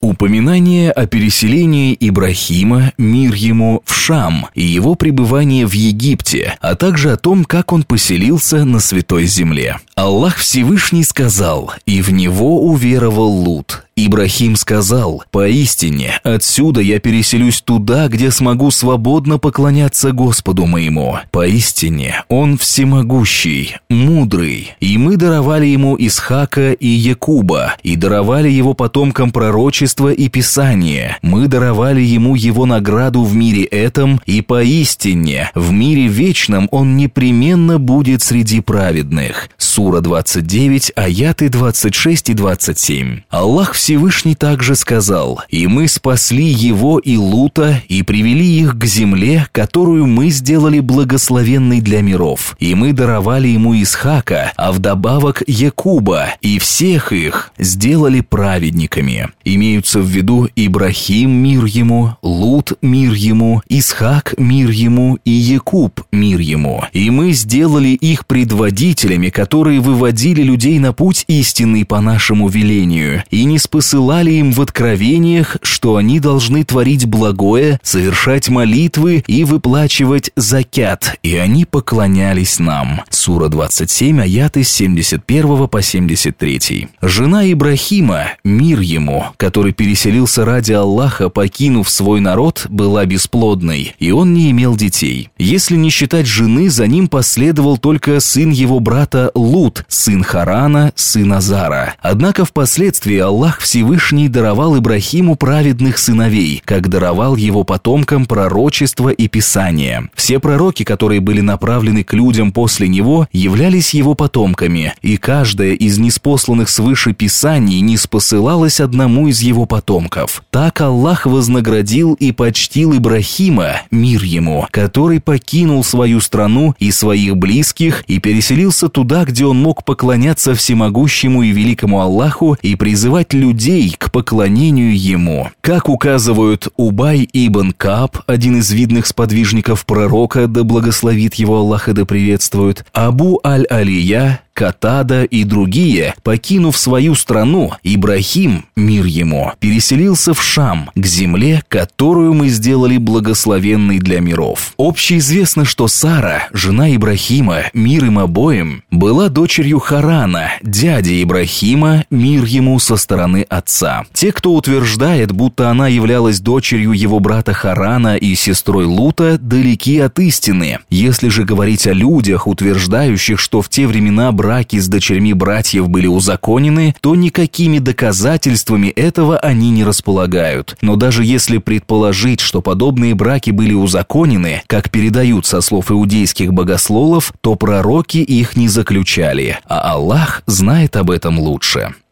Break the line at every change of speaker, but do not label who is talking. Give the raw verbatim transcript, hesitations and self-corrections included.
Упоминание о переселении Ибрахима, мир ему, в Шам и его пребывание в Египте, а также о том, как он поселился на Святой Земле. Аллах Всевышний сказал: «И в него уверовал Лут». Ибрахим сказал: «Поистине, отсюда я переселюсь туда, где смогу свободно поклоняться Господу моему. Поистине, он всемогущий, мудрый. И мы даровали ему Исхака и Якуба, и даровали его потомкам пророчество и Писание. Мы даровали ему его награду в мире этом, и поистине, в мире вечном он непременно будет среди праведных». Сура двадцать девять, аяты двадцать шесть и двадцать семь. Аллах Всевышний также сказал: «И мы спасли его и Лута, и привели их к земле, которую мы сделали благословенной для миров. И мы даровали ему Исхака, а вдобавок Якуба, и всех их сделали праведниками». Имеются в виду Ибрахим, мир ему, Лут, мир ему, Исхак, мир ему, и Якуб, мир ему. И мы сделали их предводителями, которые выводили людей на путь истинный по нашему велению, и не спосылали им в откровениях, что они должны творить благое, совершать молитвы и выплачивать закят, и они поклонялись нам. Сура двадцать семь, аяты с семьдесят первого по семьдесят третий. Жена Ибрахима, мир ему, который переселился ради Аллаха, покинув свой народ, была бесплодной, и он не имел детей. Если не считать жены, за ним последовал только сын его брата Лут, сын Харана, сын Азара. Однако впоследствии Аллах Всевышний даровал Ибрахиму праведных сыновей, как даровал его потомкам пророчество и Писание. Все пророки, которые были направлены к людям после него, являлись его потомками, и каждое из ниспосланных свыше Писаний ниспосылалось одному из его потомков. Так Аллах вознаградил и почтил Ибрахима, мир ему, который покинул свою страну и своих близких и переселился туда, где он мог поклоняться всемогущему и великому Аллаху и призывать людей к поклонению ему. Как указывают Убай ибн Кааб, один из видных сподвижников пророка, да благословит его Аллах и да приветствует, Абу аль-Алия, Катада и другие, покинув свою страну, Ибрахим, мир ему, переселился в Шам, к земле, которую мы сделали благословенной для миров. Общеизвестно, что Сара, жена Ибрахима, мир им обоим, была дочерью Харана, дяди Ибрахима, мир ему со стороны отца. Те, кто утверждает, будто она являлась дочерью его брата Харана и сестрой Лута, далеки от истины. Если же говорить о людях, утверждающих, что в те времена браки с дочерьми братьев были узаконены, то никакими доказательствами этого они не располагают. Но даже если предположить, что подобные браки были узаконены, как передают со слов иудейских богословов, то пророки их не заключали, а Аллах знает об этом лучше.